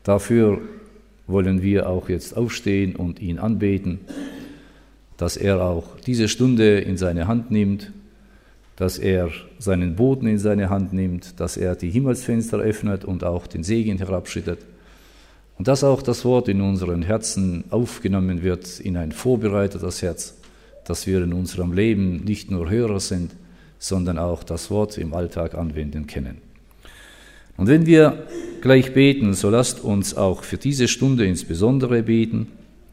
Dafür wollen wir auch jetzt aufstehen und ihn anbeten, dass er auch diese Stunde in seine Hand nimmt, dass er seinen Boden in seine Hand nimmt, dass er die Himmelsfenster öffnet und auch den Segen herabschüttet und dass auch das Wort in unseren Herzen aufgenommen wird in ein vorbereitetes Herz, dass wir in unserem Leben nicht nur Hörer sind, sondern auch das Wort im Alltag anwenden können. Und wenn wir gleich beten, so lasst uns auch für diese Stunde insbesondere beten.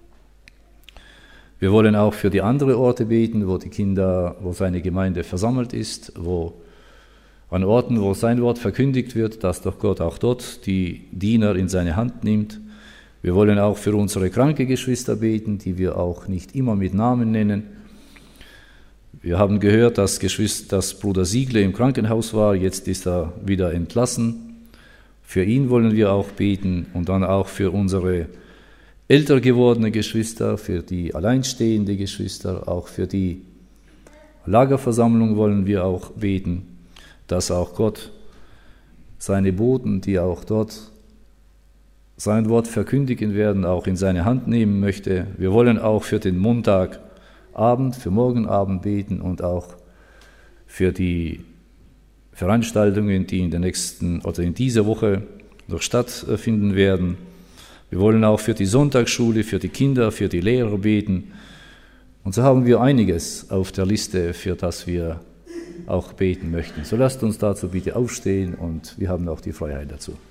Wir wollen auch für die anderen Orte beten, wo seine Gemeinde versammelt ist, an Orten, wo sein Wort verkündigt wird, dass doch Gott auch dort die Diener in seine Hand nimmt. Wir wollen auch für unsere kranke Geschwister beten, die wir auch nicht immer mit Namen nennen. Wir haben gehört, dass Bruder Siegle im Krankenhaus war, jetzt ist er wieder entlassen. Für ihn wollen wir auch beten und dann auch für unsere älter gewordene Geschwister, für die alleinstehende Geschwister, auch für die Lagerversammlung wollen wir auch beten, dass auch Gott seine Boten, die auch dort sein Wort verkündigen werden, auch in seine Hand nehmen möchte. Wir wollen auch für den Montagabend, für morgen Abend beten und auch für die Veranstaltungen, die in der nächsten oder in dieser Woche noch stattfinden werden. Wir wollen auch für die Sonntagsschule, für die Kinder, für die Lehrer beten. Und so haben wir einiges auf der Liste, für das wir auch beten möchten. So lasst uns dazu bitte aufstehen und wir haben auch die Freiheit dazu.